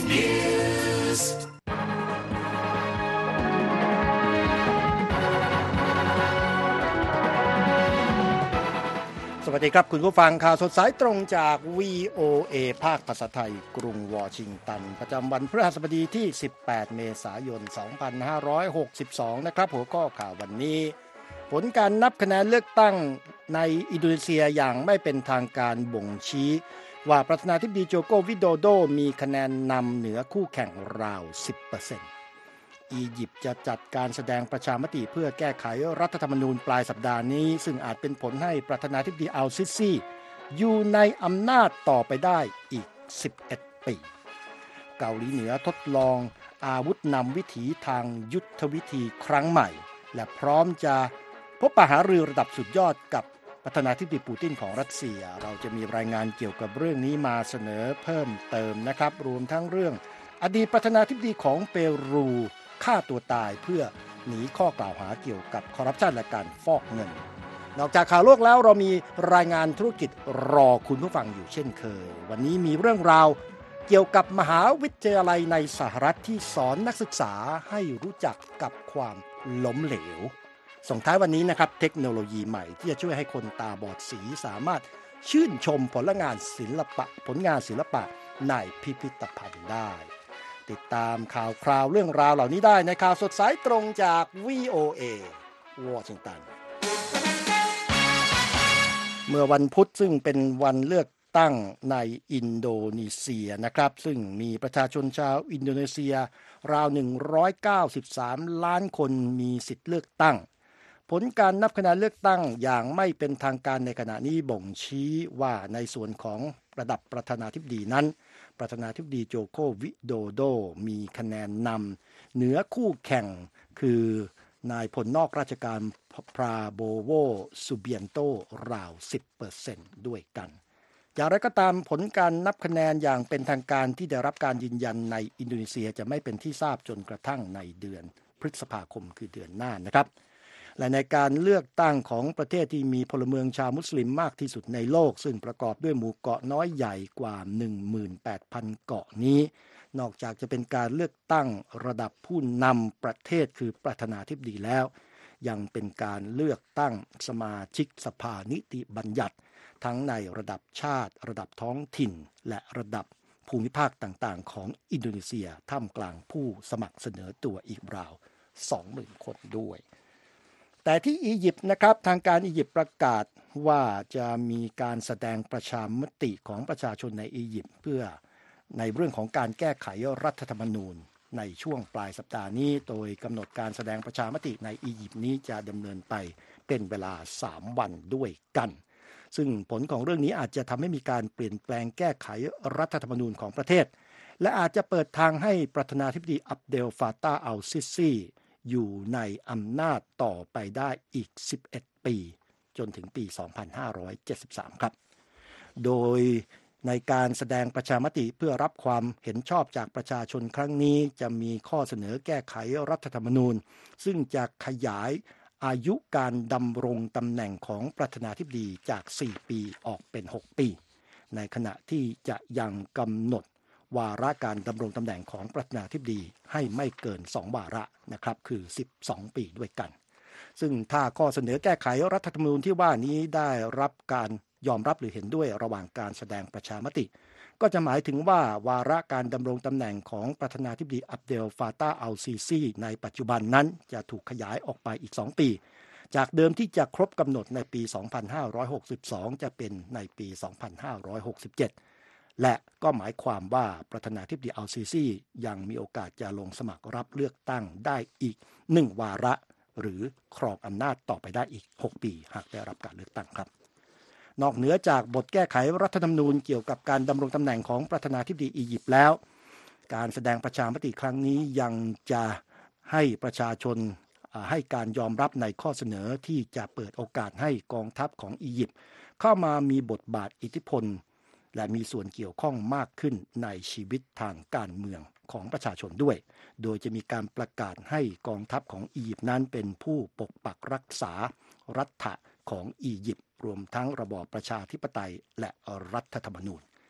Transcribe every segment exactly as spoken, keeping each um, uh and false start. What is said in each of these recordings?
Newsสวัสดีครับคุณผู้ฟังข่าวสดสายตรงจาก วี โอ เอ ภาคภาษาไทยกรุงวอชิงตันประจำวันพฤหัสบดีที่สิบแปดเมษายนสองพันห้าร้อยหกสิบสองนะครับหัวข้อข่าววันนี้ผลการนับคะแนนเลือกตั้งในอินโดนีเซียอย่างไม่เป็นทางการบ่งชี้ว่าประธานาธิบดีโจโกวิโดโดมีคะแนนนำเหนือคู่แข่งราว สิบเปอร์เซ็นต์ อียิปต์จะจัดการแสดงประชามติเพื่อแก้ไขรัฐธรรมนูญปลายสัปดาห์นี้ซึ่งอาจเป็นผลให้ประธานาธิบดีอัลซิซีอยู่ในอำนาจต่อไปได้อีกสิบเอ็ดปีเกาหลีเหนือทดลองอาวุธนำวิถีทางยุทธวิธีครั้งใหม่และพร้อมจะพบปะหารือระดับสุดยอดกับประธานาธิบดีปูตินของรัสเซียเราจะมีรายงานเกี่ยวกับเรื่องนี้มาเสนอเพิ่มเติมนะครับรวมทั้งเรื่องอดีตประธานาธิบดีของเปรูฆ่าตัวตายเพื่อหนีข้อกล่าวหาเกี่ยวกับคอร์รัปชันและการฟอกเงินนอกจากข่าวโลกแล้วเรามีรายงานธุรกิจรอคุณผู้ฟังอยู่เช่นเคยวันนี้มีเรื่องราวเกี่ยวกับมหาวิทยาลัยในสหรัฐที่สอนนักศึกษาให้รู้จักกับความล้มเหลวส่งท้ายวันนี้นะครับเทคโนโลยีใหม่ที่จะช่วยให้คนตาบอดสีสามารถชื่นชมผลงานศิลปะผลงานศิลปะในพิพิธภัณฑ์ได้ติดตามข่าวคราวเรื่องราวเหล่านี้ได้ในข่าวสดสายตรงจาก วี โอ เอ วอชิงตันเมื่อวันพุธซึ่งเป็นวันเลือกตั้งในอินโดนีเซียนะครับซึ่งมีประชาชนชาวอินโดนีเซียราวหนึ่งร้อยเก้าสิบสามล้านคนมีสิทธิ์เลือกตั้งผลการนับคะแนนเลือกตั้งอย่างไม่เป็นทางการในขณะนี้บ่งชี้ว่าในส่วนของระดับประธานาธิบดีนั้นประธานาธิบดีโจโควิโดโดมีคะแนนนำเหนือคู่แข่งคือนายพลนอกราชการพราโบโวซูเบียนโตราว สิบเปอร์เซ็นต์ ด้วยกันอย่างไรก็ตามผลการนับคะแนนอย่างเป็นทางการที่ได้รับการยืนยันในอินโดนีเซียจะไม่เป็นที่ทราบจนกระทั่งในเดือนพฤษภาคมคือเดือนหน้านะครับและในการเลือกตั้งของประเทศที่มีพลเมืองชาวมุสลิมมากที่สุดในโลกซึ่งประกอบด้วยหมู่เกาะน้อยใหญ่กว่า หนึ่งหมื่นแปดพัน เกาะนี้นอกจากจะเป็นการเลือกตั้งระดับผู้นำประเทศคือประธานาธิบดีแล้วยังเป็นการเลือกตั้งสมาชิกสภานิติบัญญัติทั้งในระดับชาติระดับท้องถิ่นและระดับภูมิภาคต่างๆของอินโดนีเซียท่ามกลางผู้สมัครเสนอตัวอีกราว สองหมื่น คนด้วยแต่ที่อียิปต์นะครับทางการอียิปต์ประกาศว่าจะมีการแสดงประชามติของประชาชนในอียิปต์เพื่อในเรื่องของการแก้ไขรัฐธรรมนูญในช่วงปลายสัปดาห์นี้โดยกำหนดการแสดงประชามติในอียิปต์นี้จะดำเนินไปเป็นเวลาสามวันด้วยกันซึ่งผลของเรื่องนี้อาจจะทำให้มีการเปลี่ยนแปลงแก้ไขรัฐธรรมนูญของประเทศและอาจจะเปิดทางให้ประธานาธิบดีอับเดลฟาตาห์อัลซิซีอยู่ในอำนาจต่อไปได้อีกสิบเอ็ดปีจนถึงปี สองพันห้าร้อยเจ็ดสิบสาม ครับโดยในการแสดงประชามติเพื่อรับความเห็นชอบจากประชาชนครั้งนี้จะมีข้อเสนอแก้ไขรัฐธรรมนูญซึ่งจะขยายอายุการดำรงตำแหน่งของประธานาธิบดีจากสี่ปีออกเป็นหกปีในขณะที่จะยังกำหนดวาระการดำรงตำแหน่งของประธานาธิบดีให้ไม่เกินสองวาระนะครับคือสิบสองปีด้วยกันซึ่งถ้าข้อเสนอแก้ไขรัฐธรรมนูญที่ว่านี้ได้รับการยอมรับหรือเห็นด้วยระหว่างการแสดงประชามติก็จะหมายถึงว่าวาระการดำรงตำแหน่งของประธานาธิบดีอับเดลฟาตาห์อัลซีซีในปัจจุบันนั้นจะถูกขยายออกไปอีกสองปีจากเดิมที่จะครบกำหนดในปี สองพันห้าร้อยหกสิบสอง จะเป็นในปี สองพันห้าร้อยหกสิบเจ็ดและก็หมายความว่าประธานาธิบดีอัลซีซียังมีโอกาสจะลงสมัครรับเลือกตั้งได้อีกหนึ่งวาระหรือครองอำนาจต่อไปได้อีกหกปีหากได้รับการเลือกตั้งครับนอกเหนือจากบทแก้ไขรัฐธรรมนูญเกี่ยวกับการดำรงตำแหน่งของประธานาธิบดีอียิปต์แล้วการแสดงประชามติครั้งนี้ยังจะให้ประชาชนให้การยอมรับในข้อเสนอที่จะเปิดโอกาสให้กองทัพของอียิปต์เข้ามามีบทบาทอิทธิพลและมีส่วนเกี่ยวข้องมากขึ้นในชีวิตทางการเมืองของประชาชนด้วยโดยจะมีการประกาศให้กองทัพของอียิปต์นั้นเป็นผู้ปกปักรักษารัฐะของอียิปต์รวมทั้งระบอบประชาธิปไตยและรัฐธรรมนูญ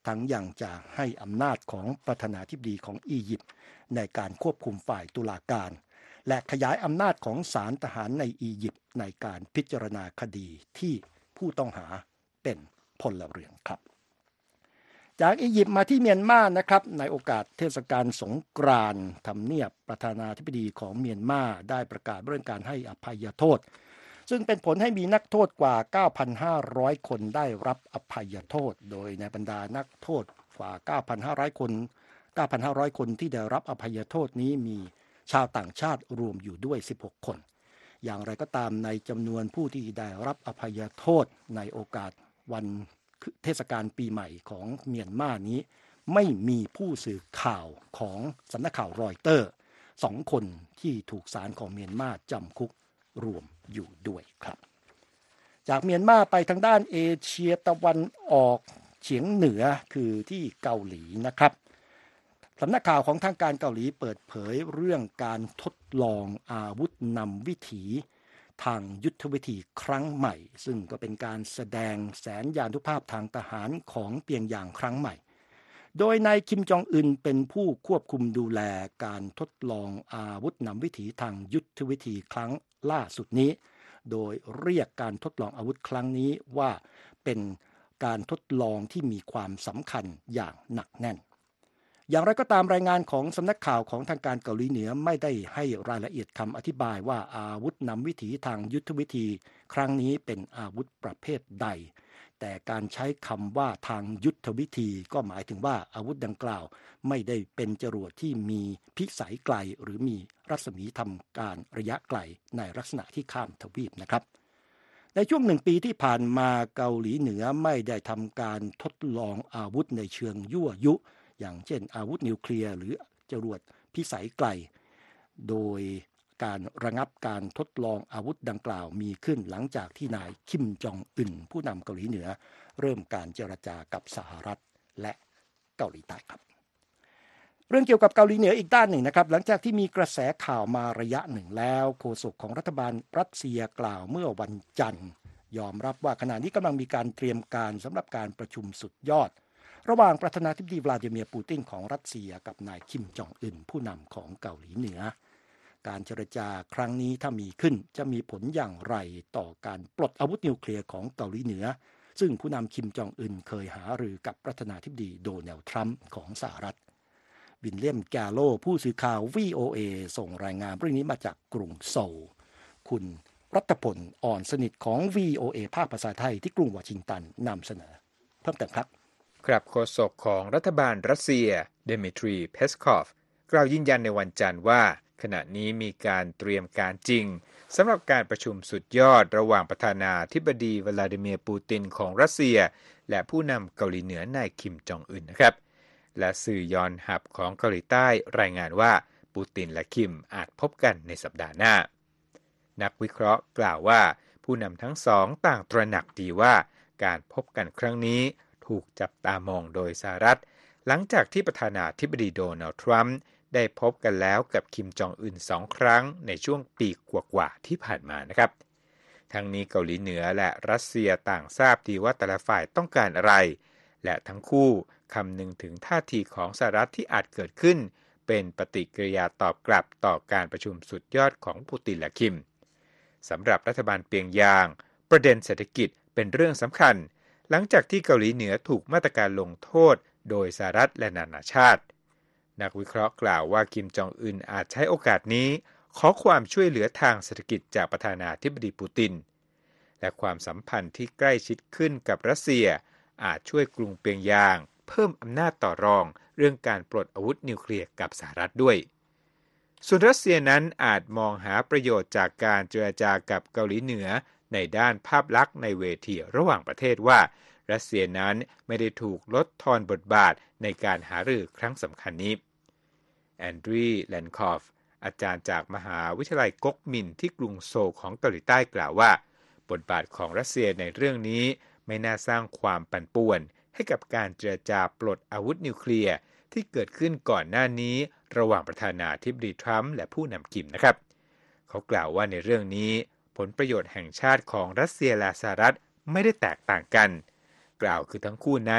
ทั้งยังจะให้อำนาจของประธานาธิบดีของอียิปต์ในการควบคุมฝ่ายตุลาการและขยายอำนาจของศาลทหารในอียิปต์ในการพิจารณาคดีที่ผู้ต้องหาเป็นพลเรือนครับจากอียิปต์มาที่เมียนมานะครับในโอกาสเทศกาลสงกรานต์ทำเนียบประธานาธิบดีของเมียนมาได้ประกาศเรื่องการให้อภัยโทษซึ่งเป็นผลให้มีนักโทษกว่า เก้าพันห้าร้อย คนได้รับอภัยโทษโดยในบรรดานักโทษกว่า เก้าพันห้าร้อย คน เก้าพันห้าร้อย คนที่ได้รับอภัยโทษนี้มีชาวต่างชาติรวมอยู่ด้วยสิบหกคนอย่างไรก็ตามในจำนวนผู้ที่ได้รับอภัยโทษในโอกาสวันเทศกาลปีใหม่ของเมียนมานี้ไม่มีผู้สื่อข่าวของสำนักข่าวรอยเตอร์สองคนที่ถูกศาลของเมียนมาจำคุกรวมอยู่ด้วยครับจากเมียนมาไปทางด้านเอเชียตะวันออกเฉียงเหนือคือที่เกาหลีนะครับสำนักข่าวของทางการเกาหลีเปิดเผยเรื่องการทดลองอาวุธนำวิถีทางยุทธวิธีครั้งใหม่ซึ่งก็เป็นการแสดงแสนยานุภาพทางทหารของเปียงยางครั้งใหม่โดยนายคิมจองอึนเป็นผู้ควบคุมดูแลการทดลองอาวุธนำวิถีทางยุทธวิธีครั้งล่าสุดนี้โดยเรียกการทดลองอาวุธครั้งนี้ว่าเป็นการทดลองที่มีความสำคัญอย่างหนักแน่นอย่างไรก็ตามรายงานของสำนักข่าวของทางการเกาหลีเหนือไม่ได้ให้รายละเอียดคำอธิบายว่าอาวุธนำวิถีทางยุทธวิธีครั้งนี้เป็นอาวุธประเภทใดแต่การใช้คำว่าทางยุทธวิธีก็หมายถึงว่าอาวุธดังกล่าวไม่ได้เป็นจรวดที่มีพิสัยไกลหรือมีรัศมีทำการระยะไกลในลักษณะที่ข้ามทวีปนะครับในช่วงหนึ่งปีที่ผ่านมาเกาหลีเหนือไม่ได้ทำการทดลองอาวุธในเชิงยั่วยุอย่างเช่นอาวุธนิวเคลียร์หรือจรวดพิสัยไกลโดยการระงับการทดลองอาวุธดังกล่าวมีขึ้นหลังจากที่นายคิมจองอึนผู้นำเกาหลีเหนือเริ่มการเจรจากับสหรัฐและเกาหลีใต้ครับเรื่องเกี่ยวกับเกาหลีเหนืออีกด้านหนึ่งนะครับหลังจากที่มีกระแสข่าวมาระยะหนึ่งแล้วโฆษกของรัฐบาลรัสเซียกล่าวเมื่อวันจันทร์ยอมรับว่าขณะนี้กำลังมีการเตรียมการสำหรับการประชุมสุดยอดระหว่างประธานาธิบดีวลาดิเมียร์ปูตินของรัสเซียกับนายคิมจองอึนผู้นำของเกาหลีเหนือการเจรจาครั้งนี้ถ้ามีขึ้นจะมีผลอย่างไรต่อการปลดอาวุธนิวเคลียร์ของเกาหลีเหนือซึ่งผู้นำคิมจองอึนเคยหารือกับประธานาธิบดีโดนัลด์ทรัมป์ของสหรัฐวิลเลียมแกโลผู้สื่อข่าว วี โอ เอ ส่งรายงานเรื่องนี้มาจากกรุงโซลคุณรัตพลอ่อนสนิทของ วี โอ เอ ภาคภาษาไทยที่กรุงวอชิงตันนำเสนอเพิ่มเติมครับครับโฆษกของรัฐบาลรัสเซียเดมิทรีเพสคอฟกล่าวยืนยันในวันจันทร์ว่าขณะนี้มีการเตรียมการจริงสำหรับการประชุมสุดยอดระหว่างประธานาธิบดีวลาดิเมียร์ปูตินของรัสเซียและผู้นำเกาหลีเหนือนายคิมจองอึนนะครับและสื่อยอนฮับของเกาหลีใต้รายงานว่าปูตินและคิมอาจพบกันในสัปดาห์หน้านักวิเคราะห์กล่าวว่าผู้นำทั้งสองต่างตระหนักดีว่าการพบกันครั้งนี้ถูกจับตามองโดยสหรัฐหลังจากที่ประธานาธิบดีโดนัลด์ทรัมป์ได้พบกันแล้วกับคิมจองอึนสองครั้งในช่วงปีกว่าๆที่ผ่านมานะครับทั้งนี้เกาหลีเหนือและรัสเซียต่างทราบดีว่าแต่ละฝ่ายต้องการอะไรและทั้งคู่คำนึงถึงท่าทีของสหรัฐที่อาจเกิดขึ้นเป็นปฏิกิริยาตอบกลับต่อการประชุมสุดยอดของปูตินและคิมสำหรับรัฐบาลเปียงยางประเด็นเศรษฐกิจเป็นเรื่องสำคัญหลังจากที่เกาหลีเหนือถูกมาตรการลงโทษโดยสหรัฐและนานาชาตินักวิเคราะห์กล่าวว่าคิมจองอึนอาจใช้โอกาสนี้ขอความช่วยเหลือทางเศรษฐกิจจากประธานาธิบดีปูตินและความสัมพันธ์ที่ใกล้ชิดขึ้นกับรัสเซียอาจช่วยกรุงเปียงยางเพิ่มอำนาจต่อรองเรื่องการปลดอาวุธนิวเคลียร์กับสหรัฐด้วยส่วนรัสเซียนั้นอาจมองหาประโยชน์จากการเจรจากับเกาหลีเหนือในด้านภาพลักษณ์ในเวทีระหว่างประเทศว่ารัสเซียนั้นไม่ได้ถูกลดทอนบทบาทในการหารือครั้งสำคัญนี้แอนดรีว์ แลนคอฟอาจารย์จากมหาวิทยาลัยก๊กมินที่กรุงโซลของเกาหลีใต้กล่าวว่าบทบาทของรัสเซียในเรื่องนี้ไม่น่าสร้างความปั่นป่วนให้กับการเจรจาปลดอาวุธนิวเคลียร์ที่เกิดขึ้นก่อนหน้านี้ระหว่างประธานาธิบดีทรัมป์และผู้นำคิมนะครับเขากล่าวว่าในเรื่องนี้ผลประโยชน์แห่งชาติของรัสเซียและสหรัฐไม่ได้แตกต่างกันกล่าวคือทั้งคู่นั้น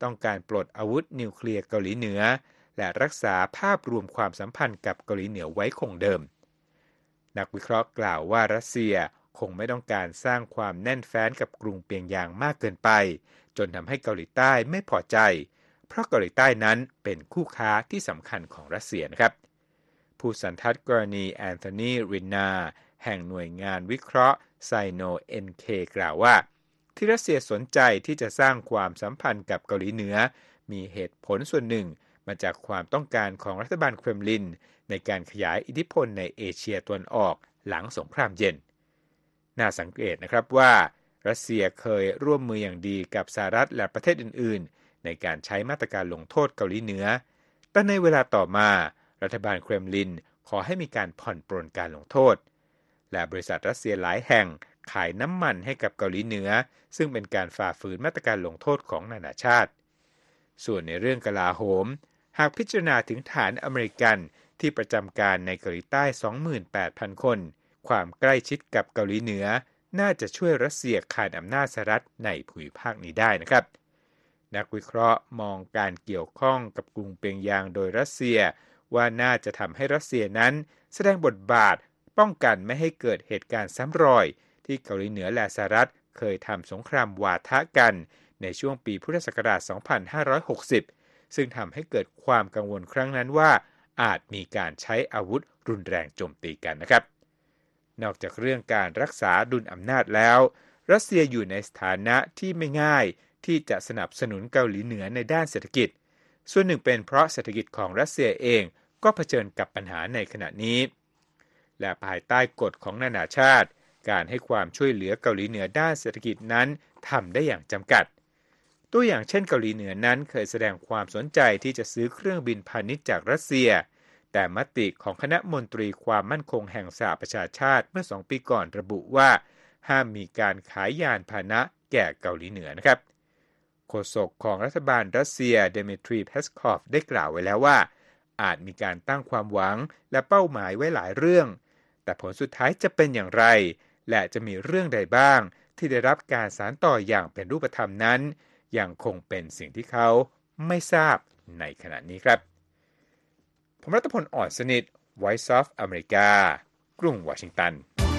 ต้องการปลดอาวุธนิวเคลียร์เกาหลีเหนือและรักษาภาพรวมความสัมพันธ์กับเกาหลีเหนือไว้คงเดิมนักวิเคราะห์กล่าวว่ารัสเซียคงไม่ต้องการสร้างความแน่นแฟ้นกับกรุงเปียงยางมากเกินไปจนทำให้เกาหลีใต้ไม่พอใจเพราะเกาหลีใต้นั้นเป็นคู่ค้าที่สำคัญของรัสเซียนะครับผู้สันทัดกรณีแอนโทนีรินนาแห่งหน่วยงานวิเคราะห์ไซโน เอ็น เค กล่าวว่าที่รัสเซียสนใจที่จะสร้างความสัมพันธ์กับเกาหลีเหนือมีเหตุผลส่วนหนึ่งมาจากความต้องการของรัฐบาลเครมลินในการขยายอิทธิพลในเอเชียตะวันออกหลังสงครามเย็นน่าสังเกตนะครับว่ารัสเซียเคยร่วมมืออย่างดีกับสหรัฐและประเทศอื่นๆในการใช้มาตรการลงโทษเกาหลีเหนือแต่ในเวลาต่อมารัฐบาลเครมลินขอให้มีการผ่อนปรนการลงโทษและบริษัทรัสเซียหลายแห่งขายน้ำมันให้กับเกาหลีเหนือซึ่งเป็นการฝ่าฝืนมาตรการลงโทษของนานาชาติส่วนในเรื่องกลาโหมหากพิจารณาถึงฐานอเมริกันที่ประจำการในเกาหลีใต้ สองหมื่นแปดพัน คนความใกล้ชิดกับเกาหลีเหนือน่าจะช่วยรัสเซียคานอำนาจสหรัฐในภูมิภาคนี้ได้นะครับนักวิเคราะห์มองการเกี่ยวข้องกับกรุงเปียงยางโดยรัสเซียว่าน่าจะทำให้รัสเซียนั้นแสดงบทบาทป้องกันไม่ให้เกิดเหตุการณ์ซ้ำรอยที่เกาหลีเหนือและสหรัฐเคยทำสงครามวาทะกันในช่วงปีพุทธศักราช สองพันห้าร้อยหกสิบ ซึ่งทำให้เกิดความกังวลครั้งนั้นว่าอาจมีการใช้อาวุธรุนแรงโจมตีกันนะครับนอกจากเรื่องการรักษาดุลอำนาจแล้วรัสเซียอยู่ในสถานะที่ไม่ง่ายที่จะสนับสนุนเกาหลีเหนือในด้านเศรษฐกิจส่วนหนึ่งเป็นเพราะเศรษฐกิจของรัสเซียเองก็เผชิญกับปัญหาในขณะนี้และภายใต้กฎของนานาชาติการให้ความช่วยเหลือเกาหลีเหนือด้านเศรษฐกิจนั้นทำได้อย่างจำกัดตัวอย่างเช่นเกาหลีเหนือนั้นเคยแสดงความสนใจที่จะซื้อเครื่องบินพาณิชย์จากรัสเซียแต่มติของคณะมนตรีความมั่นคงแห่งสหประชาชาติเมื่อสองปีก่อนระบุว่าห้ามมีการขายยานพาหนะแก่เกาหลีเหนือนะครับโฆษกของรัฐบาลรัสเซียเดมิทรีเพสคอฟได้กล่าวไว้แล้วว่าอาจมีการตั้งความหวังและเป้าหมายไว้หลายเรื่องแต่ผลสุดท้ายจะเป็นอย่างไรและจะมีเรื่องใดบ้างที่ได้รับการสานต่ออย่างเป็นรูปธรรมนั้นยังคงเป็นสิ่งที่เขาไม่ทราบในขณะนี้ครับผมรัตพล อ่อนสนิท Voice of America กรุงวอชิงตัน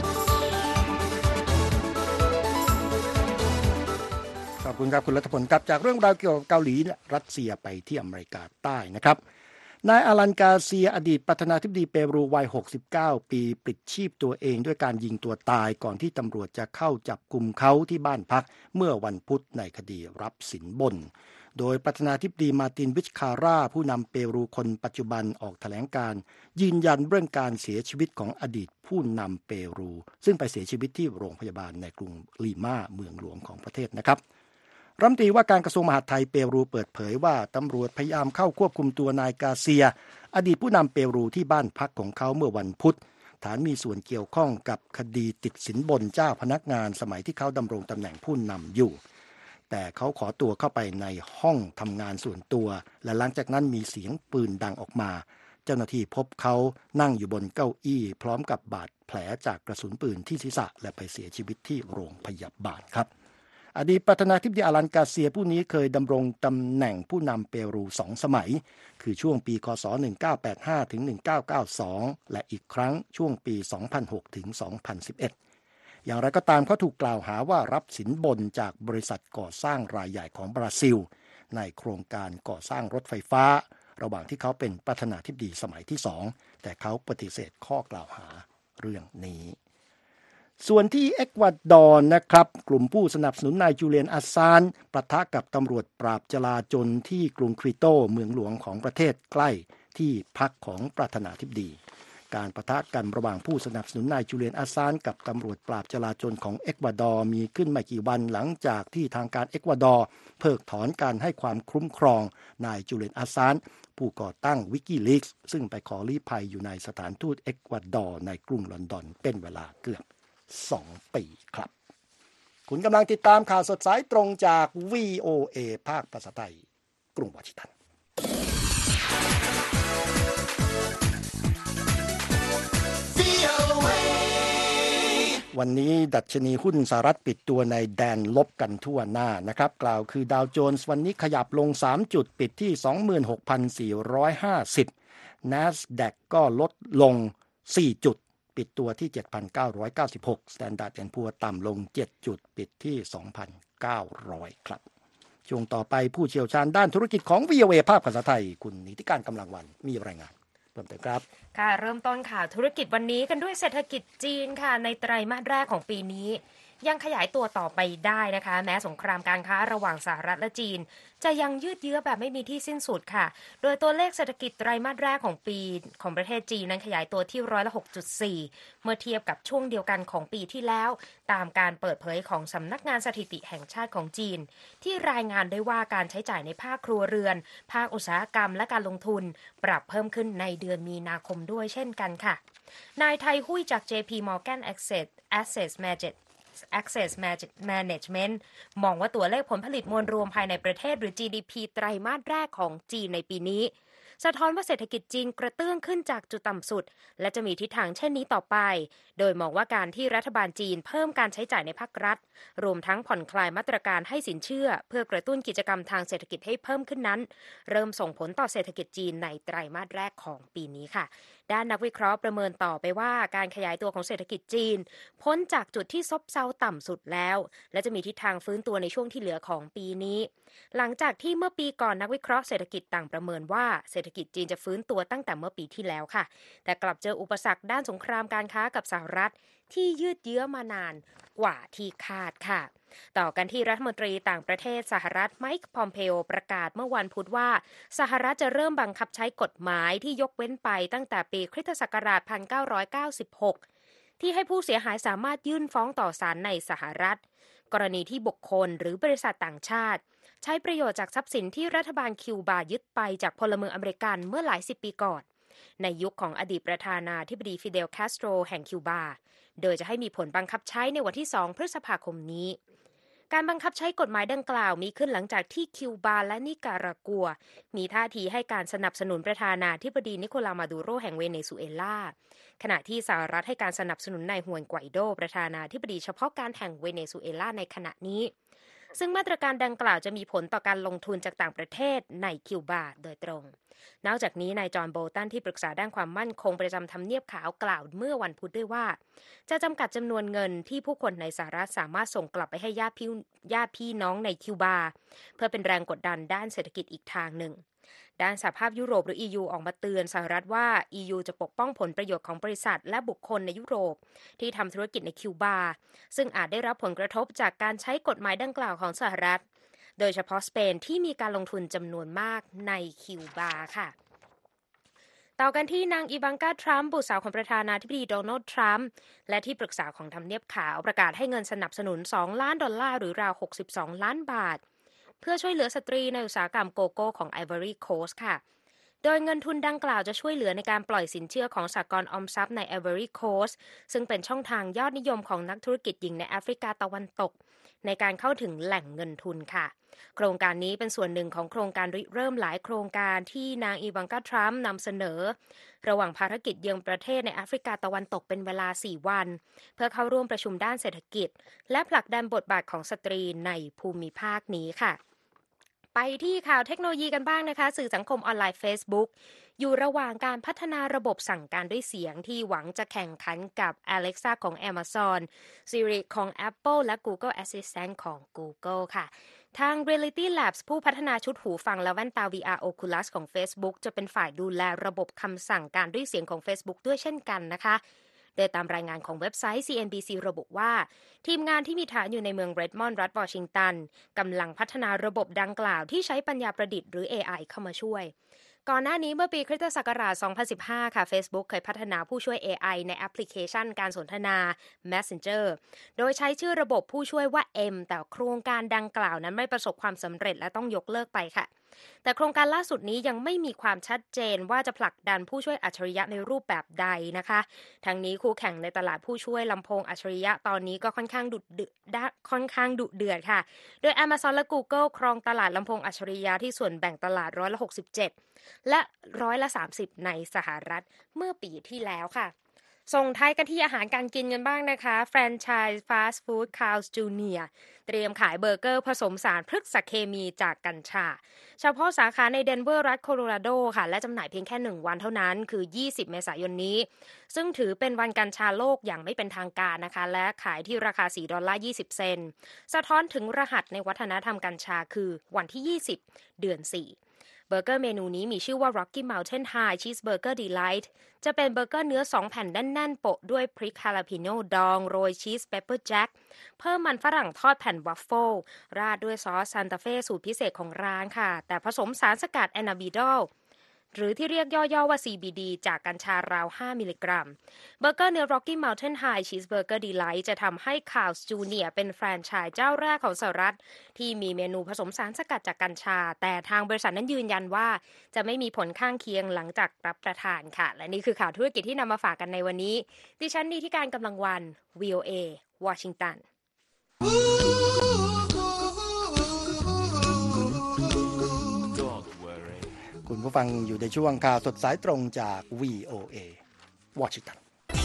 ขอบคุณครับคุณรัตพลครับจากเรื่องราวเกี่ยวกับเกาหลีและรัสเซียไปที่อเมริกาใต้นะครับนายอาลันกาเซียอดีตประธานาธิบดีเปรูวัยหกสิบเก้าปีปลิดชีพตัวเองด้วยการยิงตัวตายก่อนที่ตำรวจจะเข้าจับกุมเขาที่บ้านพักเมื่อวันพุธในคดีรับสินบนโดยประธานาธิบดีมาร์ตินวิชคาร่าผู้นำเปรูคนปัจจุบันออกแถลงการยืนยันเรื่องการเสียชีวิตของอดีตผู้นำเปรูซึ่งไปเสียชีวิตที่โรงพยาบาลในกรุงลีมาเมืองหลวงของประเทศนะครับรัฐมนตรีว่าการกระทรวงมหาดไทยเปรูเปิดเผยว่าตำรวจพยายามเข้าควบคุมตัวนายกาเซียอดีตผู้นำเปรูที่บ้านพักของเขาเมื่อวันพุธฐานมีส่วนเกี่ยวข้องกับคดีติดสินบนเจ้าพนักงานสมัยที่เขาดำรงตำแหน่งผู้นำอยู่แต่เขาขอตัวเข้าไปในห้องทำงานส่วนตัวและหลังจากนั้นมีเสียงปืนดังออกมาเจ้าหน้าที่พบเขานั่งอยู่บนเก้าอี้พร้อมกับบาดแผลจากกระสุนปืนที่ศีรษะและไปเสียชีวิตที่โรงพยาบาลครับอดีตประธานาธิบดีอาลันกาเซียผู้นี้เคยดำรงตำแหน่งผู้นำเปรูสองสมัยคือช่วงปีคศหนึ่งพันเก้าร้อยแปดสิบห้าถึงหนึ่งพันเก้าร้อยเก้าสิบสองและอีกครั้งช่วงปีสองพันหกถึงสองพันสิบเอ็ดอย่างไรก็ตามเขาถูกกล่าวหาว่ารับสินบนจากบริษัทก่อสร้างรายใหญ่ของบราซิลในโครงการก่อสร้างรถไฟฟ้าระหว่างที่เขาเป็นประธานาธิบดีสมัยที่สองแต่เขาปฏิเสธข้อกล่าวหาเรื่องนี้ส่วนที่เอกวาดอร์นะครับกลุ่มผู้สนับสนุนนายจูเลียนอาซานปะทะกับตำรวจปราบจลาจลที่กรุงควิโตเมืองหลวงของประเทศใกล้ที่พักของประธานาธิบดีการปะทะกันระหว่างผู้สนับสนุนนายจูเลียนอาซานกับตำรวจปราบจลาจลของเอกวาดอร์มีขึ้นไม่กี่วันหลังจากที่ทางการเอกวาดอร์เพิกถอนการให้ความคุ้มครองนายจูเลียนอาซานผู้ก่อตั้งวิกิลีกส์ซึ่งไปขอลี้ภัยอยู่ในสถานทูตเอกวาดอร์ในกรุงลอนดอนเป็นเวลาเกือบสองปีครับคุณกำลังติดตามข่าวสดสายตรงจาก วี โอ เอ ภาคภาษาไทยกรุงวอชิงตันวันนี้ดัชนีหุ้นสหรัฐปิดตัวในแดนลบกันทั่วหน้านะครับกล่าวคือดาวโจนส์วันนี้ขยับลงสามจุดปิดที่ สองหมื่นหกพันสี่ร้อยห้าสิบ NASDAQ ก็ลดลงสี่จุดปิดตัวที่ เจ็ดพันเก้าร้อยเก้าสิบหก Standard แอนด์ Poor's ต่ำลงเจ็ดจุดปิดที่ สองพันเก้าร้อย ครับช่วงต่อไปผู้เชี่ยวชาญด้านธุรกิจของ วี โอ เอ ภาพภาษาไทยคุณนิติการกำลังวันมีรายงานเพิ่มเติมครับค่ะเริ่มต้นข่าวธุรกิจวันนี้กันด้วยเศรษฐกิจจีนค่ะในไตรมาสแรกของปีนี้ยังขยายตัวต่อไปได้นะคะแม้สงครามการค้าระหว่างสหรัฐและจีนจะยังยืดเยื้อแบบไม่มีที่สิ้นสุดค่ะโดยตัวเลขเศรษฐกิจไตรมาสแรกของปีของประเทศจีนนั้นขยายตัวที่ร้อยละ หกจุดสี่ เมื่อเทียบกับช่วงเดียวกันของปีที่แล้วตามการเปิดเผยของสำนักงานสถิติแห่งชาติของจีนที่รายงานได้ว่าการใช้จ่ายในภาคครัวเรือนภาคอุตสาหกรรมและการลงทุนปรับเพิ่มขึ้นในเดือนมีนาคมด้วยเช่นกันค่ะนายไทหุ้ยจาก เจ พี Morgan Asset Asset Management Access Management มองว่าตัวเลขผลผลิตมวลรวมภายในประเทศหรือ จี ดี พี ไตรมาสแรกของจีนในปีนี้สะท้อนว่าเศรษฐกิจจีนกระเตื้องขึ้นจากจุดต่ำสุดและจะมีทิศทางเช่นนี้ต่อไปโดยมองว่าการที่รัฐบาลจีนเพิ่มการใช้จ่ายในภาครัฐรวมทั้งผ่อนคลายมาตรการให้สินเชื่อเพื่อกระตุ้นกิจกรรมทางเศรษฐกิจให้เพิ่มขึ้นนั้นเริ่มส่งผลต่อเศรษฐกิจจีนในไตรมาสแรกของปีนี้ค่ะด้านนักวิเคราะห์ประเมินต่อไปว่าการขยายตัวของเศรษฐกิจจีนพ้นจากจุดที่ซบเซาต่ำสุดแล้วและจะมีทิศทางฟื้นตัวในช่วงที่เหลือของปีนี้หลังจากที่เมื่อปีก่อนนักวิเคราะห์เศรษฐกิจต่างประเมินว่าเศรษฐกิจจีนจะฟื้นตัวตั้งแต่เมื่อปีที่แล้วค่ะแต่กลับเจออุปสรรคด้านสงครามการค้ากับสหรัฐที่ยืดเยื้อมานานกว่าที่คาดค่ะต่อกันที่รัฐมนตรีต่างประเทศสหรัฐไมค์พอมเพโอประกาศเมื่อวันพุธว่าสหรัฐจะเริ่มบังคับใช้กฎหมายที่ยกเว้นไปตั้งแต่ปีคริสตศักราชหนึ่งพันเก้าร้อยเก้าสิบหกที่ให้ผู้เสียหายสามารถยื่นฟ้องต่อศาลในสหรัฐกรณีที่บุคคลหรือบริษัทต่างชาติใช้ประโยชน์จากทรัพย์สินที่รัฐบาลคิวบายึดไปจากพลเมืองอเมริกันเมื่อหลายสิบปีก่อนในยุคของอดีตประธานาธิบดีฟิเดลคาสโตรแห่งคิวบาโดยจะให้มีผลบังคับใช้ในวันที่สองพฤษภาคมนี้การบังคับใช้กฎหมายดังกล่าวมีขึ้นหลังจากที่คิวบาและนิการากัวมีท่าทีให้การสนับสนุนประธานาธิบดีนิโคลามาดูโรแห่งเวเนซุเอลาขณะที่สหรัฐให้การสนับสนุนนายฮวนไกวโดประธานาธิบดีเฉพาะการแห่งเวเนซุเอลาในขณะนี้ซึ่งมาตรการดังกล่าวจะมีผลต่อการลงทุนจากต่างประเทศในคิวบาโดยตรงนอกจากนี้นายจอห์นโบลตันที่ปรึกษาด้านความมั่นคงประจำทำเนียบขาวกล่าวเมื่อวันพุธด้วยว่าจะจำกัดจำนวนเงินที่ผู้คนในสหรัฐสามารถส่งกลับไปให้ญาติพี่ญาติพี่น้องในคิวบาเพื่อเป็นแรงกดดันด้านเศรษฐกิจอีกทางหนึ่งด้านสหภาพยุโรปหรือ อี ยู ออกมาเตือนสหรัฐว่า อี ยู จะปกป้องผลประโยชน์ของบริษัทและบุคคลในยุโรปที่ทำธุรกิจในคิวบาซึ่งอาจได้รับผลกระทบจากการใช้กฎหมายดังกล่าวของสหรัฐโดยเฉพาะสเปนที่มีการลงทุนจำนวนมากในคิวบาค่ะต่อกันที่นางอีวังกาทรัมป์บุตรสาวของประธานาธิบดีโดนัลด์ทรัมป์และที่ปรึกษาของทำเนียบขาวประกาศให้เงินสนับสนุนสองล้านดอลลาร์หรือราวหกสิบสองล้านบาทเพื่อช่วยเหลือสตรีในอุตสาหกรรมโกโก้ของไอวอรี่โคสต์ค่ะโดยเงินทุนดังกล่าวจะช่วยเหลือในการปล่อยสินเชื่อของสหกรณ์ออมทรัพย์ในไอวอรี่โคสต์ซึ่งเป็นช่องทางยอดนิยมของนักธุรกิจหญิงในแอฟริกาตะวันตกในการเข้าถึงแหล่งเงินทุนค่ะโครงการนี้เป็นส่วนหนึ่งของโครงการริเริ่มหลายโครงการที่นางอีวังกาทรัมป์นำเสนอระหว่างภารกิจเยือนประเทศในแอฟริกาตะวันตกเป็นเวลาสี่วันเพื่อเข้าร่วมประชุมด้านเศรษฐกิจและผลักดันบทบาทของสตรีในภูมิภาคนี้ค่ะไปที่ข่าวเทคโนโลยีกันบ้างนะคะสื่อสังคมออนไลน์ Facebook อยู่ระหว่างการพัฒนาระบบสั่งการด้วยเสียงที่หวังจะแข่งขันกับ Alexa ของ Amazon Siri ของ Apple และ Google Assistant ของ Google ค่ะทาง Reality Labs ผู้พัฒนาชุดหูฟังและแว่นตา วี อาร์ Oculus ของ Facebook จะเป็นฝ่ายดูแลระบบคำสั่งการด้วยเสียงของ Facebook ด้วยเช่นกันนะคะโดยตามรายงานของเว็บไซต์ ซี เอ็น บี ซี ระบุว่าทีมงานที่มีฐานอยู่ในเมืองเรดมอนด์รัฐวอชิงตันกำลังพัฒนาระบบดังกล่าวที่ใช้ปัญญาประดิษฐ์หรือ เอ ไอ เข้ามาช่วยก่อนหน้านี้เมื่อปีคริสตศักราชสองพันสิบห้าค่ะ Facebook เคยพัฒนาผู้ช่วย เอ ไอ ในแอปพลิเคชันการสนทนา Messenger โดยใช้ชื่อระบบผู้ช่วยว่า M แต่โครงการดังกล่าวนั้นไม่ประสบความสำเร็จและต้องยกเลิกไปค่ะแต่โครงการล่าสุดนี้ยังไม่มีความชัดเจนว่าจะผลักดันผู้ช่วยอัจฉริยะในรูปแบบใดนะคะทั้งนี้คู่แข่งในตลาดผู้ช่วยลำโพงอัจฉริยะตอนนี้ก็ค่อนข้างดุเดือดค่อนข้างดุเดือดค่ะโดย Amazon และ Google ครองตลาดลำโพงอัจฉริยะที่ส่วนแบ่งตลาดร้อยละหกสิบเจ็ดและร้อยละสามสิบในสหรัฐเมื่อปีที่แล้วค่ะส่งท้ายกันที่อาหารการกินกันบ้างนะคะแฟรนไชส์ฟาสต์ฟู้ด Carl's จูเนียร์ เตรียมขายเบอร์เกอร์ผสมสารพฤกษเคมีจากกัญชาเฉพาะสาขาในเดนเวอร์รัฐโคโลราโดค่ะและจำหน่ายเพียงแค่หนึ่งวันเท่านั้นคือยี่สิบเมษายนนี้ซึ่งถือเป็นวันกัญชาโลกอย่างไม่เป็นทางการนะคะและขายที่ราคาสี่ดอลลาร์ยี่สิบเซนต์สะท้อนถึงรหัสในวัฒนธรรมกัญชาคือวันที่ยี่สิบเดือนสี่เบอร์เกอร์เมนูนี้มีชื่อว่า Rocky Mountain High Cheeseburger Delight จะเป็นเบอร์เกอร์เนื้อสองแผ่นแน่นๆโปะด้วยพริกฮาลาพิโน่ดองโรยชีสเปปเปอร์แจ็คเพิ่มมันฝรั่งทอดแผ่นวัฟเฟิลราดด้วยซอสซานตาเฟ่สูตรพิเศษของร้านค่ะแต่ผสมสารสกัดแอนนาบิดอลหรือที่เรียกย่อๆว่า ซี บี ดี จากกัญชาราวห้ามิลลิกรัมเบอร์เกอร์เนื้อ Rocky Mountain High Cheeseburger Delight จะทำให้ Carl's จูเนียร์ เป็นแฟรนไชส์เจ้าแรกของสหรัฐที่มีเมนูผสมสารสกัดจากกัญชาแต่ทางบริษัทนั้นยืนยันว่าจะไม่มีผลข้างเคียงหลังจากรับประทานค่ะและนี่คือข่าวธุรกิจที่นำมาฝากกันในวันนี้ดิฉันนีธิการกำลังวัน วี โอ เอ วอชิงตันคุณผู้ฟังอยู่ในช่วงข่าวสดสายตรงจาก วี โอ เอ วอชิงตัน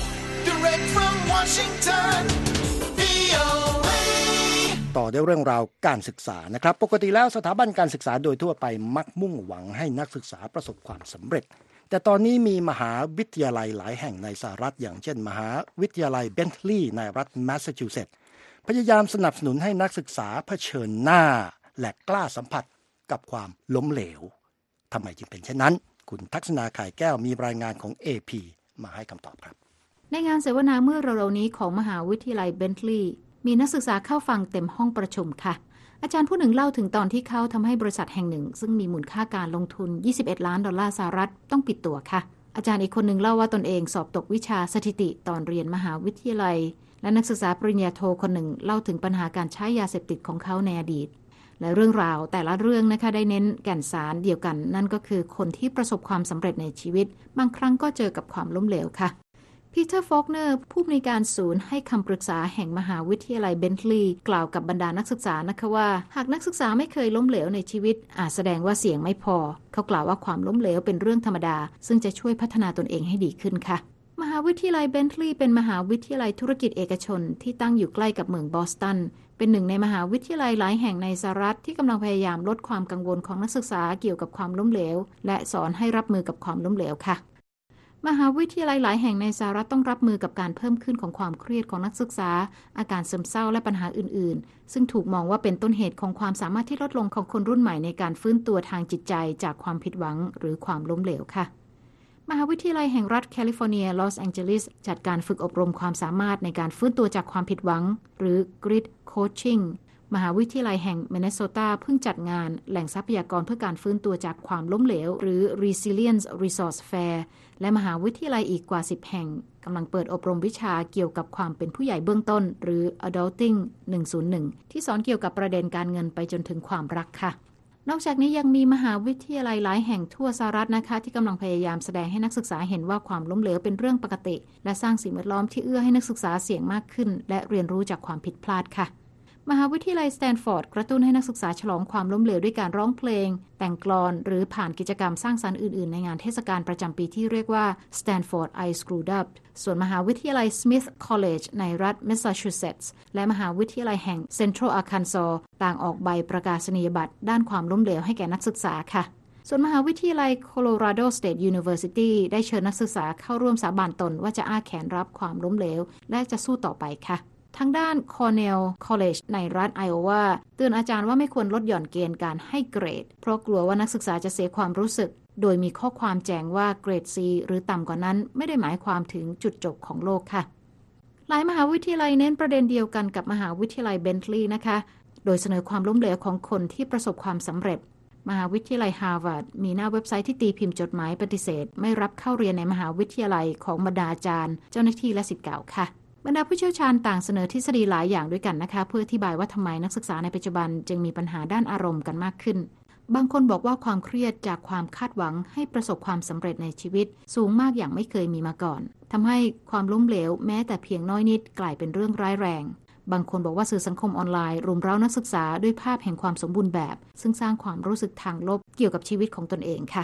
Direct from Washington วี โอ เอต่อด้วยเรื่องราวการศึกษานะครับปกติแล้วสถาบันการศึกษาโดยทั่วไปมักมุ่งหวังให้นักศึกษาประสบความสำเร็จแต่ตอนนี้มีมหาวิทยาลัยหลายแห่งในสหรัฐอย่างเช่นมหาวิทยาลัยเบนทลีย์ในรัฐแมสซาชูเซตส์พยายามสนับสนุนให้นักศึกษาเผชิญหน้าและกล้าสัมผัสกับความล้มเหลวทำไมจึงเป็นเช่นนั้นคุณทักษณาข่ายแก้วมีรายงานของ เอ พี มาให้คำตอบครับในงานเสวนาเมื่อเร็วๆนี้ของมหาวิทยาลัยเบนทลีย์มีนักศึกษาเข้าฟังเต็มห้องประชุมค่ะอาจารย์ผู้หนึ่งเล่าถึงตอนที่เขาทำให้บริษัทแห่งหนึ่งซึ่งมีมูลค่าการลงทุนยี่สิบเอ็ดล้านดอลลาร์สหรัฐต้องปิดตัวค่ะอาจารย์อีกคนหนึ่งเล่าว่าตนเองสอบตกวิชาสถิติตอนเรียนมหาวิทยาลัยและนักศึกษาปริญญาโทคนหนึ่งเล่าถึงปัญหาการใช้ยาเสพติดของเขาในอดีตและเรื่องราวแต่ละเรื่องนะคะได้เน้นแก่นสารเดียวกันนั่นก็คือคนที่ประสบความสำเร็จในชีวิตบางครั้งก็เจอกับความล้มเหลวค่ะพีเตอร์ฟอกเนอร์ผู้อำนวยการศูนย์ให้คำปรึกษาแห่งมหาวิทยาลัยเบนทลีย์กล่าวกับบรรดานักศึกษานะคะว่าหากนักศึกษาไม่เคยล้มเหลวในชีวิตอาจแสดงว่าเสี่ยงไม่พอเขากล่าวว่าความล้มเหลวเป็นเรื่องธรรมดาซึ่งจะช่วยพัฒนาตนเองให้ดีขึ้นค่ะมหาวิทยาลัยเบนทลีย์เป็นมหาวิทยาลัยธุรกิจเอกชนที่ตั้งอยู่ใกล้กับเมืองบอสตันเป็นหนึ่งในมหาวิทยาลัยหลายแห่งในสหรัฐที่กำลังพยายามลดความกังวลของนักศึกษาเกี่ยวกับความล้มเหลวและสอนให้รับมือกับความล้มเหลวค่ะมหาวิทยาลัยหลายแห่งในสหรัฐต้องรับมือกับการเพิ่มขึ้นของความเครียดของนักศึกษาอาการซึมเศร้าและปัญหาอื่นๆซึ่งถูกมองว่าเป็นต้นเหตุของความสามารถที่ลดลงของคนรุ่นใหม่ในการฟื้นตัวทางจิตใจจากความผิดหวังหรือความล้มเหลวค่ะมหาวิทยาลัยแห่งรัฐแคลิฟอร์เนียลอสแองเจลิสจัดการฝึกอบรมความสามารถในการฟื้นตัวจากความผิดหวังหรือ Grit Coaching มหาวิทยาลัยแห่งมินนิโซตาเพิ่งจัดงานแหล่งทรัพยากรเพื่อการฟื้นตัวจากความล้มเหลวหรือ Resilience Resource Fair และมหาวิทยาลัยอีกกว่าสิบแห่งกำลังเปิดอบรมวิชาเกี่ยวกับความเป็นผู้ใหญ่เบื้องต้นหรือ Adulting หนึ่งศูนย์หนึ่งที่สอนเกี่ยวกับประเด็นการเงินไปจนถึงความรักค่ะนอกจากนี้ยังมีมหาวิทยาลัยหลายแห่งทั่วสหรัฐนะคะที่กำลังพยายามแสดงให้นักศึกษาเห็นว่าความล้มเหลวเป็นเรื่องปกติและสร้างสิ่งแวดล้อมที่เอื้อให้นักศึกษาเสี่ยงมากขึ้นและเรียนรู้จากความผิดพลาดค่ะมหาวิทยาลัยสแตนฟอร์ดกระตุ้นให้นักศึกษาฉลองความล้มเหลวด้วยการร้องเพลงแต่งกลอนหรือผ่านกิจกรรมสร้างสรรค์อื่นๆในงานเทศกาลประจำปีที่เรียกว่า Stanford I Screwed Up ส่วนมหาวิทยาลัย Smith College ในรัฐ Massachusetts และมหาวิทยาลัยแห่ง Central Arkansas ต่างออกใบประกาศนียบัตรด้านความล้มเหลวให้แก่นักศึกษาค่ะส่วนมหาวิทยาลัย Colorado State University ได้เชิญนักศึกษาเข้าร่วมสาบานตนว่าจะอ้าแขนรับความล้มเหลวและจะสู้ต่อไปค่ะทางด้าน Cornell College ในรัฐไอโอวาเตือนอาจารย์ว่าไม่ควรลดหย่อนเกณฑ์การให้เกรดเพราะกลัวว่านักศึกษาจะเสียความรู้สึกโดยมีข้อความแจ้งว่าเกรด C หรือต่ำกว่านั้นไม่ได้หมายความถึงจุดจบของโลกค่ะหลายมหาวิทยาลัยเน้นประเด็นเดียวกันกับมหาวิทยาลัยเบนทลีย์นะคะโดยเสนอความล้มเหลวของคนที่ประสบความสำเร็จมหาวิทยาลัยฮาร์วาร์ดมีหน้าเว็บไซต์ที่ตีพิมพ์จดหมายปฏิเสธไม่รับเข้าเรียนในมหาวิทยาลัยของบรรดาอาจารย์เจ้าหน้าที่และศิษย์เก่าค่ะบรรดาผู้เชี่ยวชาญต่างเสนอทฤษฎีหลายอย่างด้วยกันนะคะเพื่ออธิบายว่าทำไมนักศึกษาในปัจจุบันจึงมีปัญหาด้านอารมณ์กันมากขึ้นบางคนบอกว่าความเครียดจากความคาดหวังให้ประสบความสำเร็จในชีวิตสูงมากอย่างไม่เคยมีมาก่อนทำให้ความล้มเหลวแม้แต่เพียงน้อยนิดกลายเป็นเรื่องร้ายแรงบางคนบอกว่าสื่อสังคมออนไลน์รุมเร้านักศึกษาด้วยภาพแห่งความสมบูรณ์แบบซึ่งสร้างความรู้สึกทางลบเกี่ยวกับชีวิตของตนเองค่ะ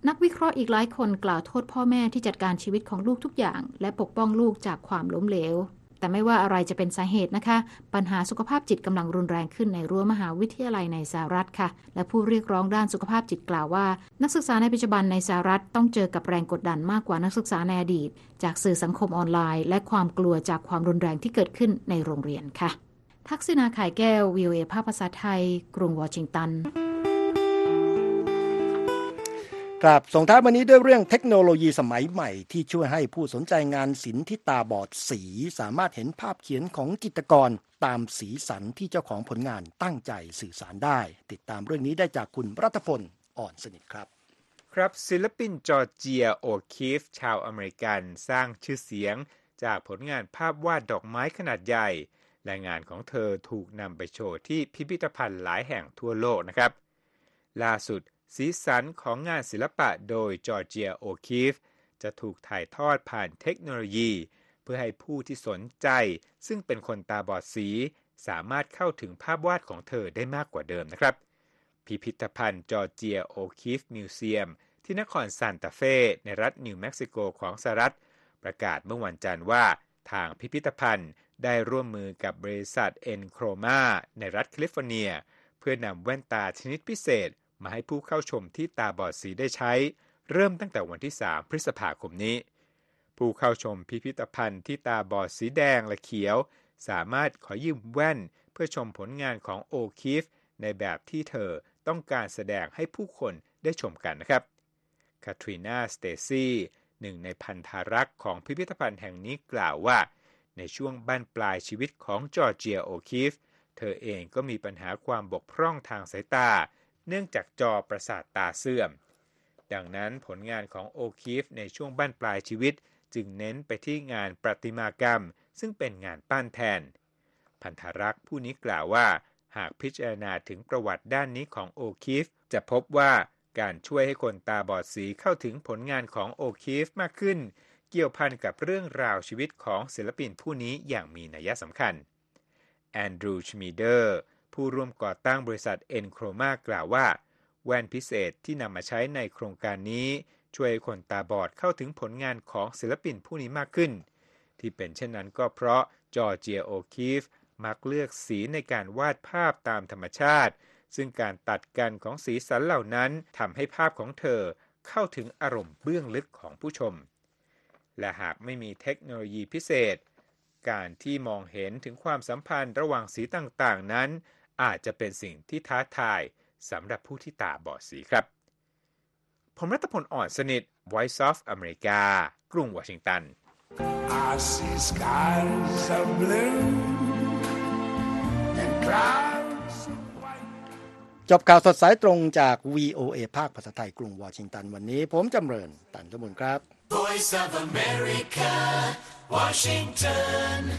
นักวิเคราะห์อีกหลายคนกล่าวโทษพ่อแม่ที่จัดการชีวิตของลูกทุกอย่างและปกป้องลูกจากความล้มเหลวแต่ไม่ว่าอะไรจะเป็นสาเหตุนะคะปัญหาสุขภาพจิตกำลังรุนแรงขึ้นในรั้วมหาวิทยาลัยในสหรัฐค่ะและผู้เรียกร้องด้านสุขภาพจิตกล่าวว่านักศึกษาในปัจจุบันในสหรัฐต้องเจอกับแรงกดดันมากกว่านักศึกษาในอดีตจากสื่อสังคมออนไลน์และความกลัวจากความรุนแรงที่เกิดขึ้นในโรงเรียนค่ะทักษิณาข่ายแก้ว วี โอ เอ ภาคภาษาไทยกรุงวอชิงตันครับส่งท้ายวันนี้ด้วยเรื่องเทคโนโลยีสมัยใหม่ที่ช่วยให้ผู้สนใจงานศิลป์ที่ตาบอดสีสามารถเห็นภาพเขียนของจิตรกรตามสีสันที่เจ้าของผลงานตั้งใจสื่อสารได้ติดตามเรื่องนี้ได้จากคุณรัตพลอ่อนสนิทครับครับศิลปินจอร์เจียโอคีฟชาวอเมริกันสร้างชื่อเสียงจากผลงานภาพวาดดอกไม้ขนาดใหญ่และงานของเธอถูกนำไปโชว์ที่พิพิธภัณฑ์หลายแห่งทั่วโลกนะครับล่าสุดสีสันของงานศิลปะโดยจอร์เจียโอคีฟจะถูกถ่ายทอดผ่านเทคโนโลยีเพื่อให้ผู้ที่สนใจซึ่งเป็นคนตาบอดสีสามารถเข้าถึงภาพวาดของเธอได้มากกว่าเดิมนะครับพิพิธภัณฑ์จอร์เจียโอคีฟมิวเซียมที่นครซานตาเฟ่ในรัฐนิวเม็กซิโกของสหรัฐประกาศเมื่อวันจันทร์ว่าทางพิพิธภัณฑ์ได้ร่วมมือกับบริษัท Enchroma ในรัฐแคลิฟอร์เนียเพื่อนำแว่นตาชนิดพิเศษมาให้ผู้เข้าชมที่ตาบอดสีได้ใช้เริ่มตั้งแต่วันที่สามพฤษภาคมนี้ผู้เข้าชมพิพิธภัณฑ์ที่ตาบอดสีแดงและเขียวสามารถขอยืมแว่นเพื่อชมผลงานของโอคีฟในแบบที่เธอต้องการแสดงให้ผู้คนได้ชมกันนะครับคาทรีนาสเตซี่หนึ่งในพันธารักษ์ของพิพิธภัณฑ์แห่งนี้กล่าวว่าในช่วงบั้นปลายชีวิตของจอร์เจียโอคีฟเธอเองก็มีปัญหาความบกพร่องทางสายตาเนื่องจากจอประสาทตาเสื่อมดังนั้นผลงานของโอคีฟในช่วงบั้นปลายชีวิตจึงเน้นไปที่งานประติมากรรมซึ่งเป็นงานปั้นแทนพันธรักษ์ผู้นี้กล่าวว่าหากพิจารณาถึงประวัติด้านนี้ของโอคีฟจะพบว่าการช่วยให้คนตาบอดสีเข้าถึงผลงานของโอคีฟมากขึ้นเกี่ยวพันกับเรื่องราวชีวิตของศิลปินผู้นี้อย่างมีนัยสำคัญแอนดรูว์ ชมีเดอร์ผู้ร่วมก่อตั้งบริษัท Enchroma กล่าวว่าแว่นพิเศษที่นำมาใช้ในโครงการนี้ช่วยคนตาบอดเข้าถึงผลงานของศิลปินผู้นี้มากขึ้นที่เป็นเช่นนั้นก็เพราะจอร์เจียโอคีฟมักเลือกสีในการวาดภาพตามธรรมชาติซึ่งการตัดกันของสีสันเหล่านั้นทำให้ภาพของเธอเข้าถึงอารมณ์เบื้องลึกของผู้ชมและหากไม่มีเทคโนโลยีพิเศษการที่มองเห็นถึงความสัมพันธ์ระหว่างสีต่างๆนั้นอาจจะเป็นสิ่งที่ท้าทายสำหรับผู้ที่ตาบอดสีครับผมรัตพลอ่อนสนิท Voice of America กรุงวอชิงตัน I see skies of blue and clouds of white จบข่าวสดสายตรงจาก วี โอ เอ ภาคภาษาไทยกรุงวอชิงตันวันนี้ผมจำเริญตันกมลครับ Voice of America Washington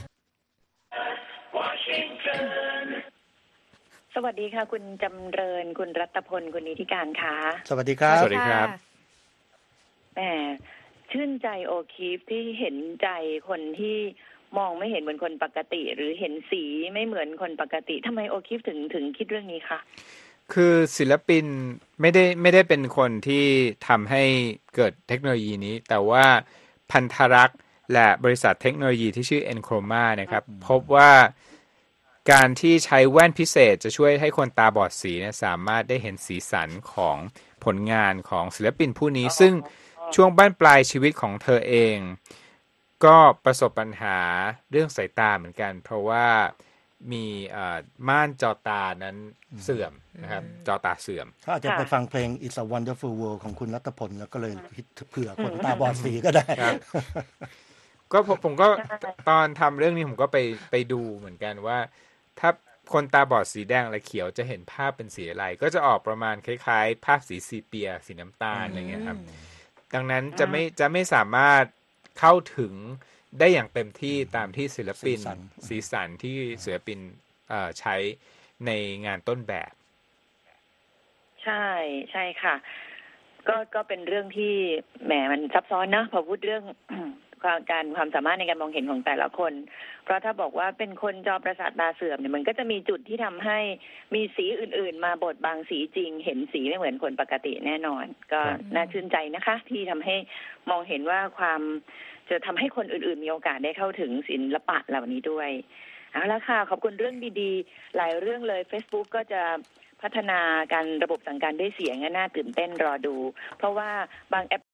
Washington สวัสดีค่ะคุณจำเริญคุณรัตพลคุณนิติการค่ะสวัสดีครับสวัสดีครับแหมชื่นใจโอคีฟที่เห็นใจคนที่มองไม่เห็นเหมือนคนปกติหรือเห็นสีไม่เหมือนคนปกติทำไมโอคีฟถึงถึงคิดเรื่องนี้คะคือศิลปินไม่ได้ไม่ได้เป็นคนที่ทำให้เกิดเทคโนโลยีนี้แต่ว่าพันธรักษ์และบริษัทเทคโนโลยีที่ชื่อ Enchroma นะครับพบว่าการที่ใช้แว่นพิเศษจะช่วยให้คนตาบอดสีเนี่ยสามารถได้เห็นสีสันของผลงานของศิลปินผู้นี้ซึ่งช่วงบั้นปลายชีวิตของเธอเองก็ประสบปัญหาเรื่องสายตาเหมือนกันเพราะว่ามีม่านจอตานั้นเสื่อมนะครับจอตาเสื่อมเขาอาจจะไปฟังเพลง It's a Wonderful World ของคุณรัตพลแล้วก็เลยคิดเผื่อคนตาบอดสีก็ได้ก็ผมก็ตอนทำเรื่องนี้ผมก็ไปไปดูเหมือนกันว่าถ้าคนตาบอดสีแดงและเขียวจะเห็นภาพเป็นสีอะไรก็จะออกประมาณคล้ายๆภาพสีซีเปียสีน้ำตาลอะไรเงี้ยครับดังนั้นจะไม่จะไม่สามารถเข้าถึงได้อย่างเต็มที่ตามที่ศิลปินสีสันที่ศิลปินใช้ในงานต้นแบบใช่ใช่ค่ะก็ก็เป็นเรื่องที่แหมมันซับซ้อนนะพอพูดเรื่องความการความสามารถในการมองเห็นของแต่ละคนเพราะถ้าบอกว่าเป็นคนจอประสาทตาเสื่อมเนี่ยมันก็จะมีจุดที่ทำให้มีสีอื่นๆมาบดบังสีจริงเห็นสีไม่เหมือนคนปกติแน่นอนก็น่าชื่นใจนะคะที่ทำให้มองเห็นว่าความจะทำให้คนอื่นๆมีโอกาสได้เข้าถึงศิลปะเหล่านี้ด้วยเอาละค่ะขอบคุณเรื่องดีๆหลายเรื่องเลย Facebook ก็จะพัฒนาการระบบสั่งการด้วยเสียงน่าตื่นเต้นรอดูเพราะว่าบางแอป